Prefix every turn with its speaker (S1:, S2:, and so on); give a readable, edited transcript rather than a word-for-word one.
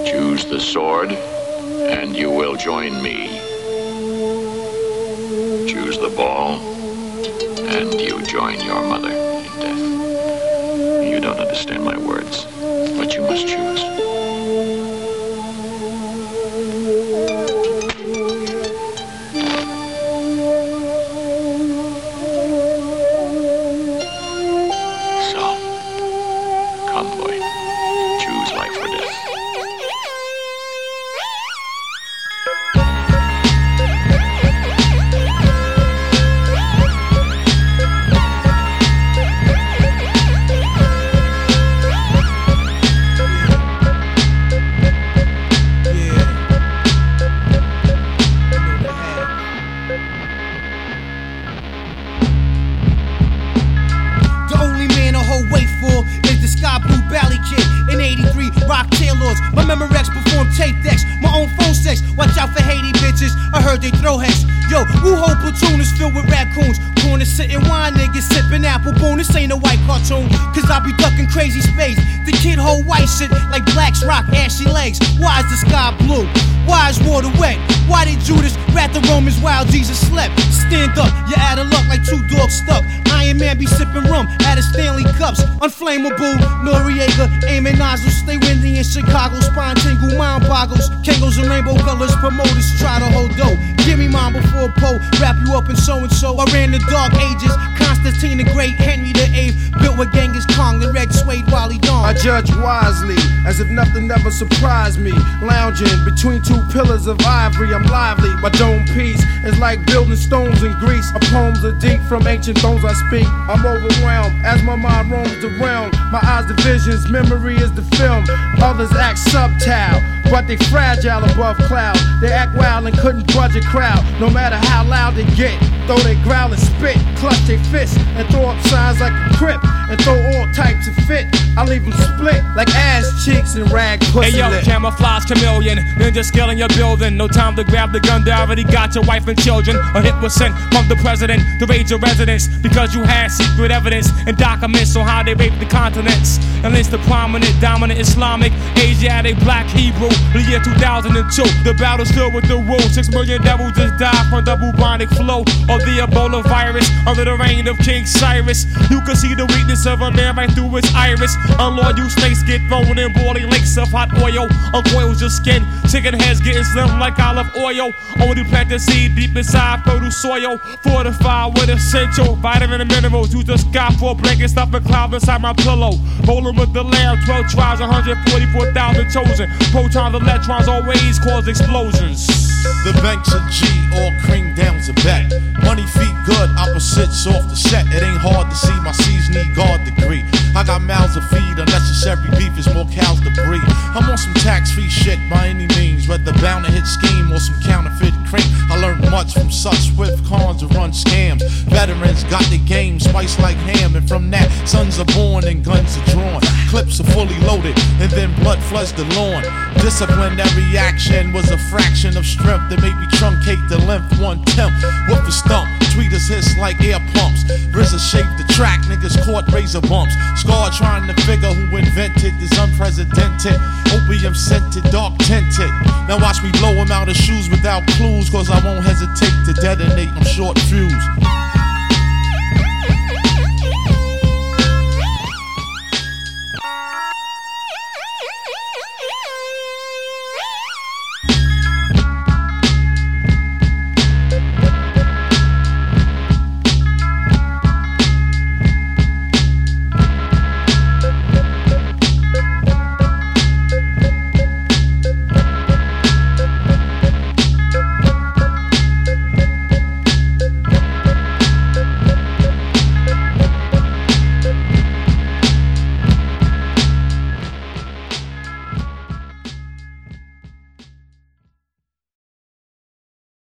S1: Choose the sword, and you will join me. Choose the ball, and you join your mother in death. You don't understand my words, but you must choose. So, come, boy. Choose life or death.
S2: My Memorex perform tape decks, my own phone sex. Watch out for Haiti bitches, I heard they throw hex. Yo, Wu-Ho platoon is filled with raccoons. Corner sitting wine niggas sipping apple boom. This ain't a white cartoon, cause I be ducking crazy space. The kid hold white shit like blacks rock ashy legs. Why is the sky blue? Why is water wet? Why did Judas rat the Romans while Jesus slept? Stand up, you're out of luck like two dogs stuck. Iron Man be sipping rum out of Stanley cups. Unflammable, Noriega, aiming nozzles. Stay windy in Chicago, spine tingle, mind boggles. Kangos and rainbow colors, promoters try to hold dough. Give me mine before Poe, wrap you up in so-and-so. I ran the dark ages, Constantine the Great, Henry the VIII. Built with Genghis Khan, and Red Suede Wally Dawn.
S3: I judge wisely, as if nothing ever surprised me. Lounging between two pillars of ivory, I'm lively. My dome piece is like building stones in Greece. My poems are deep from ancient thrones I speak. I'm overwhelmed as my mind roams the realm. My eyes the visions, memory is the film. Others act subtile, but they fragile above cloud. They act wild and couldn't budge a crowd. No matter how loud they get, though they growl and spit, clutch their fists and throw up signs like a crip, and throw all types of fit. I leave them split like ass cheeks and rag pussy.
S4: Hey yo,
S3: lip.
S4: camouflage chameleon, ninja skill in your building. No time to grab the gun, they already got your wife and children. A hit was sent from the president to raid your residence because you had secret evidence and documents on how they raped the continents. And it's the prominent, dominant Islamic, Asiatic, black Hebrew. The year 2002, the battle still with the rule. 6 million devils just died from the bubonic flow of the Ebola virus under the reign of King Cyrus. You can see the weakness of a man right through his iris. Unloyal snakes get thrown in boiling lakes of hot oil. Uncoils your skin, chicken heads getting slim like olive oil. Only plant the seed deep inside fertile soil. Fortified with essential vitamin and minerals. Use the sky for a blanket, stuff a cloud inside my pillow. Rolling with the lamb, 12 tribes, 144,000 chosen. Protons, electrons always cause explosions.
S5: The banks of G, all cream down's a bet. Money feet good, opposites off the set. It ain't hard to see, my C's need guard degree. I got mouths to feed, unnecessary beef is more cows to breed. I'm on some tax-free shit by any means, whether bound to hit scheme or some counterfeit cream. I learned much from such swift cons to run scams. Veterans got the game spiced like ham, and from that, sons are born and guns are drawn. Clips are fully loaded, and then blood floods the lawn. Disciplinary action was a fraction of strength that made me truncate the length 1/10. Whoop the stump, tweeters hiss like air pumps. RZA shaped the track, niggas caught razor bumps. Scar trying to figure who invented this unprecedented. Opium scented, dark tinted. Now watch me blow him out of shoes without clues, cause I won't hesitate to detonate, I'm short fused.